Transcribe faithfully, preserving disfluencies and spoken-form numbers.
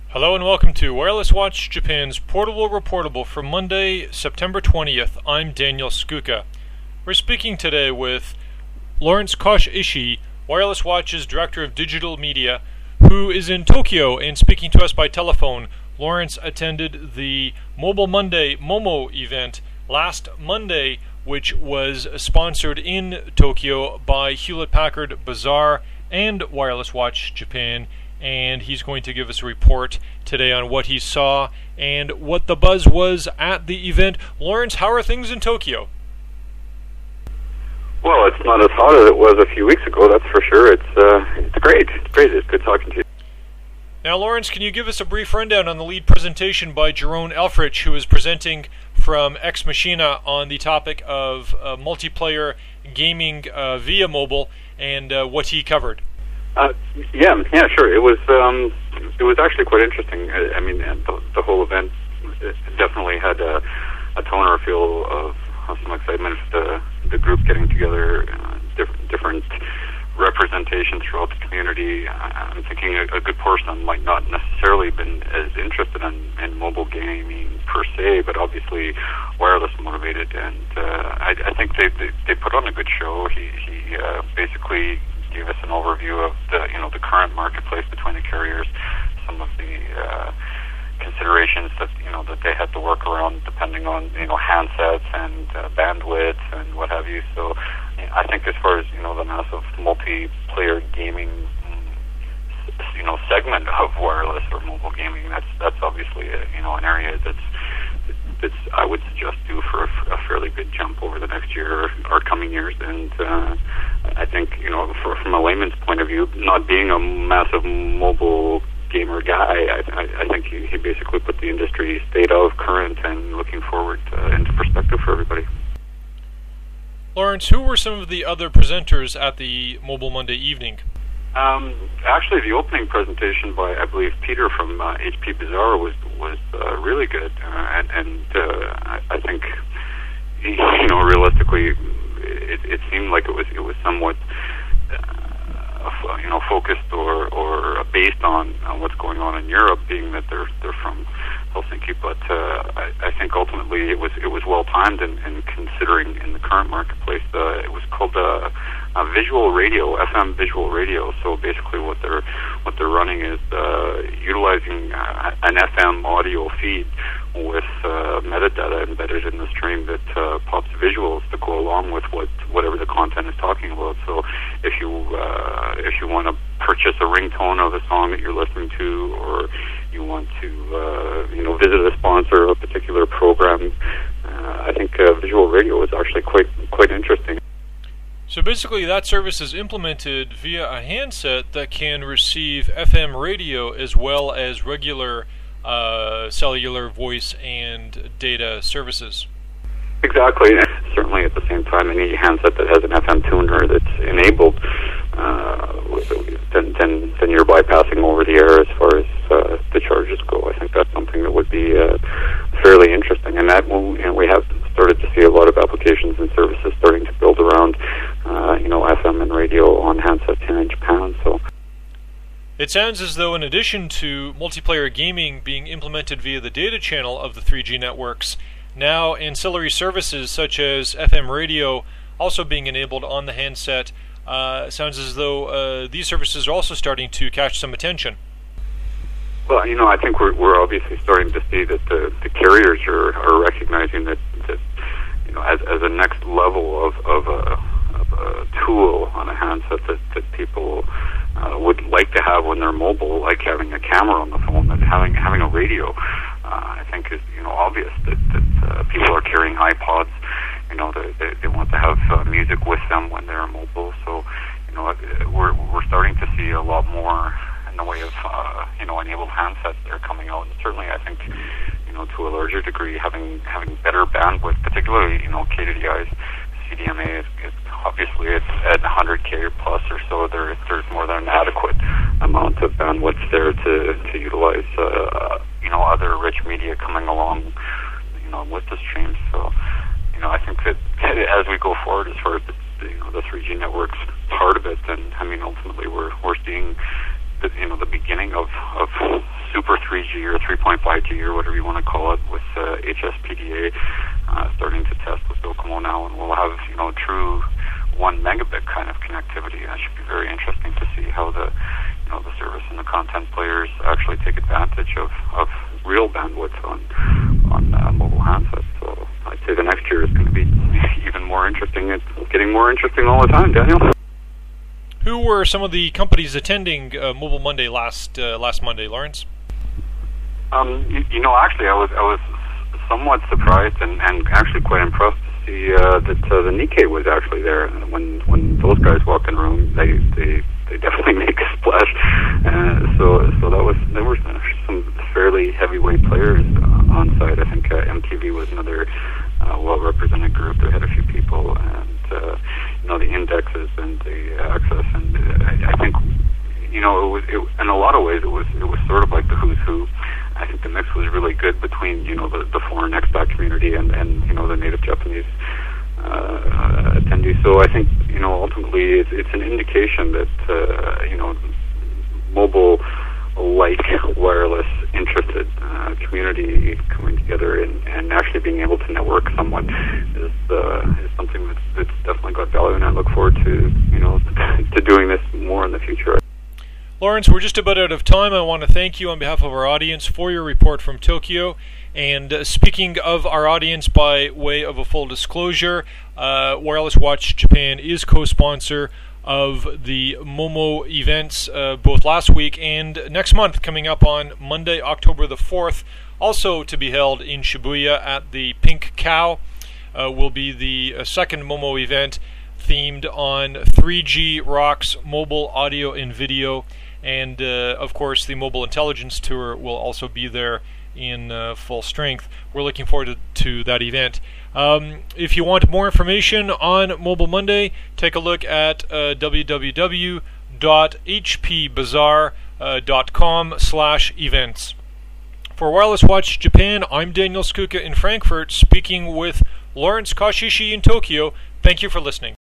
Hello and welcome to Wireless Watch Japan's Portable Reportable for Monday, September twentieth. I'm Daniel Skuka. We're speaking today with Lawrence Kosh Ishii, Wireless Watch's Director of Digital Media, who is in Tokyo and speaking to us by telephone. Lawrence attended the Mobile Monday Momo event last Monday, which was sponsored in Tokyo by Hewlett-Packard Bazaar and Wireless Watch Japan. And he's going to give us a report today on what he saw and what the buzz was at the event. Lawrence, how are things in Tokyo? Well, it's not as hot as it was a few weeks ago, that's for sure. It's uh, it's great. It's great. It's good talking to you. Now, Lawrence, can you give us a brief rundown on the lead presentation by Jeroen Elfrich, who is presenting from Ex Machina on the topic of uh, multiplayer gaming uh, via mobile, and uh, what he covered? Uh, yeah, yeah, sure. It was um, it was actually quite interesting. I, I mean, the, the whole event definitely had a, a tone or feel of, of some excitement. The the group getting together, uh, different different representations throughout the community. I, I'm thinking a, a good portion might not necessarily been as interested in, in mobile gaming per se, but obviously wireless motivated. And uh, I, I think they, they they put on a good show. He he uh, basically gave us an overview of the you know the current marketplace between the carriers, some of the uh, considerations that you know that they had to work around depending on you know handsets and uh, bandwidth and what have you. So I think as far as you know the massive multiplayer gaming you know segment of wireless or mobile gaming, that's that's obviously a, you know an area that's that's I would suggest due for a, a fairly good jump over the next year or, or coming years. And uh, I think you know for, from a layman's point of view, not being a massive mobile gamer guy, I, I, I think he, he basically put the industry state of current and looking forward uh, into perspective for everybody. Lawrence, who were some of the other presenters at the Mobile Monday evening? Um, actually, the opening presentation by, I believe, Peter from uh, H P Bazaar was was uh, really good, uh, and, and uh, I, I think, you know, realistically, it, it seemed like it was it was somewhat, uh, you know, focused or or based on, on what's going on in Europe, being that they're they're from Helsinki. But uh, I, I think ultimately it was it was well timed, and, and considering in the current marketplace, uh, it was called uh, uh, visual radio, F M visual radio. So basically, what they're what they're running is uh, utilizing uh, an F M audio feed with uh, metadata embedded in the stream that uh, pops visuals to go along with what whatever the content is talking about. So if you uh, if you want to purchase a ringtone of a song that you're listening to, or you want to uh, you know visit a sponsor of a particular program, uh, I think uh, visual radio is actually quite quite interesting. So basically that service is implemented via a handset that can receive F M radio as well as regular uh, cellular voice and data services. Exactly. Certainly at the same time, any handset that has an F M tuner that's enabled, uh, then, then, then you're bypassing over the air as far as uh, the charges go. I think that's something that would be uh, fairly interesting. And that will, you know, we have started to see a lot of applications and services starting to build around, uh, you know, F M and radio on handsets here in Japan. So it sounds as though in addition to multiplayer gaming being implemented via the data channel of the three G networks, now ancillary services such as F M radio also being enabled on the handset. Uh, sounds as though uh, these services are also starting to catch some attention. Well, you know, I think we're we're obviously starting to see that the, the carriers are, are recognizing that, that you know as as a next level of of a, of a tool on a handset that that people uh, would like to have when they're mobile, like having a camera on the phone, and having having a radio. Uh, I think is you know obvious that that uh, people are carrying iPods. You know, they they, they want to have uh, music with them when they're mobile. So, you know, we're we're starting to see a lot more in the way of uh, you know enabled handsets that are coming out. And certainly, I think you know to a larger degree, having having better bandwidth, particularly you know K D D I's C D M A is, is obviously it's at one hundred K plus or so. There there's more than an adequate amount of bandwidth there to to utilize uh, you know other rich media coming along you know with the stream. So. You know, I think that as we go forward, as far as the, you know, the three G networks part of it, then I mean, ultimately we're we're seeing the, you know the beginning of, of super three G or three point five G or whatever you want to call it with uh, H S P D A uh, starting to test with Docomo now, and we'll have, you know, true one megabit kind of connectivity. That should be very interesting to see how the, you know, the service and the content players actually take advantage of, of real bandwidth on on uh, mobile handsets. So I'd say the next year is going to be even more interesting. It's getting more interesting all the time, Daniel. Who were some of the companies attending uh, Mobile Monday last uh, last Monday, Lawrence? Um, you, you know, actually, I was I was somewhat surprised and, and actually quite impressed to see uh, that uh, the Nikkei was actually there. When when those guys walk in the room, they they, they definitely make a splash. Uh, so so that was there were some fairly heavyweight players uh, on site. I think uh, M T V was another uh, well-represented group. They had a few people, and uh, you know, the indexes and the access, and uh, I, I think, you know, it was it, in a lot of ways it was it was sort of like the who's who. I think the mix was really good between, you know, the, the foreign expat community and, and you know, the native Japanese uh, attendees. So I think, you know, ultimately it's, it's an indication that uh, you know, mobile like wireless interested uh, community coming together and, and actually being able to network somewhat is uh, is something that's, that's definitely got value, and I look forward to, you know, to doing this more in the future. Lawrence, we're just about out of time. I want to thank you on behalf of our audience for your report from Tokyo. And uh, speaking of our audience, by way of a full disclosure, uh, Wireless Watch Japan is co-sponsor of the Momo events uh, both last week and next month, coming up on Monday, October the fourth, also to be held in Shibuya at the Pink Cow, uh, will be the uh, second Momo event themed on three G rocks, mobile audio and video, and uh, of course the Mobile Intelligence Tour will also be there in uh, full strength. We're looking forward to, to that event. Um, if you want more information on Mobile Monday, take a look at uh, w w w dot h p bazaar dot com slash events. For Wireless Watch Japan, I'm Daniel Skuka in Frankfurt, speaking with Lawrence Koshishi in Tokyo. Thank you for listening.